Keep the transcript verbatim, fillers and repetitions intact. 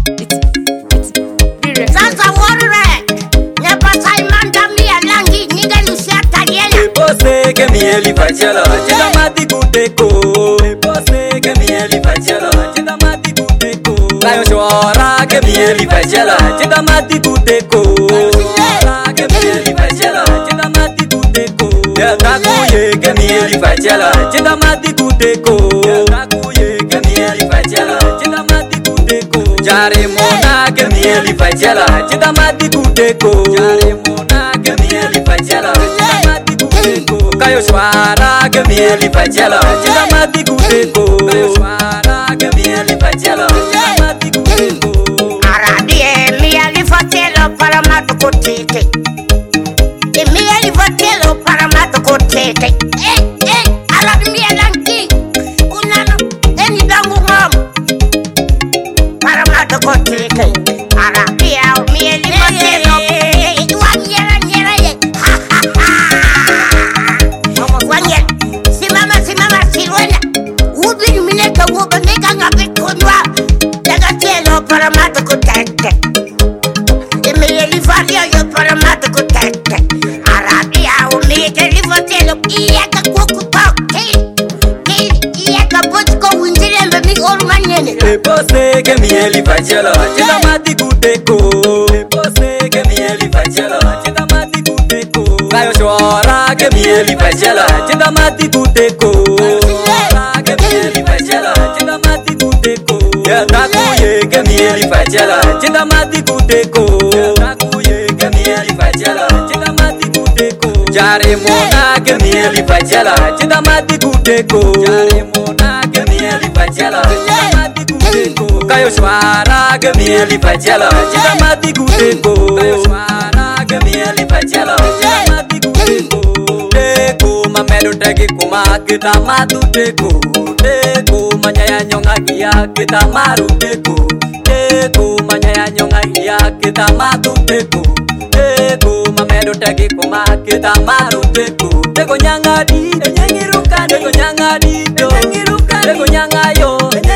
Sasa warre, ne pasai manda mia langi niga lucia taliela. Pose que mieli facelo, chida mati kuteko. Pose que mieli facelo, chida mati kuteko. Kayo shora que mieli facelo, chida mati kuteko. Que mieli facelo, chida mati kuteko. Ya takuye que mieli facelo, chida mati kuteko. Ya takuye que mieli facelo, chida mati kuteko. Jare mona que mieli facelo, chida mati kuteko. Jare mona que mieli facelo, chida mati kuteko. Kayo shwara que mieli facelo, chida mati kuteko. Kayo shwara que mieli facelo, chida mati kuteko. Arabie mieli facelo para mato kotete. E mieli facelo para mato kotete. Eh eh, arabi mieli langi. Unano eni dangu ngam. Para mato kotete. Arabia mieli facelo. Wanyera nyera ye. Ha ha ha. Wanyera. Si mama si mama si wena. Ubi mineka ubi meka ngabe konwa. Daga cielo para mato kotete. E mieli faria yo para mato kotete. Arabia o mieli facelo. Iya ka kuku toke. Iya ka botko windile mbe mi ormanyene. Pose que mieli facelo, chida mati kuteko. Pose que mieli facelo, chida mati kuteko. Kayo shora que mieli facelo, chida mati kuteko. Que mieli facelo, chida mati kuteko. Ya takuye que mieli facelo, chida mati kuteko. Ya takuye que mieli facelo, chida mati kuteko. Jare mona que mieli facelo, chida mati kuteko. Jare mona que mieli facelo, chida mati kuteko. Kayo shwara que mieli facelo, chida mati kuteko. Kayo shwara que mieli facelo, chida mati kuteko. Teko mameru tegi kuma kita matu teko. Teko manyaya nyonga kia kita maru teko. Teko manyaya nyonga kia kita matu teko. Teko mameru tegi kuma kita maru teko. Teko nyanga di, nyangiruka. Teko nyanga di, nyangiruka. Teko nyanga yo.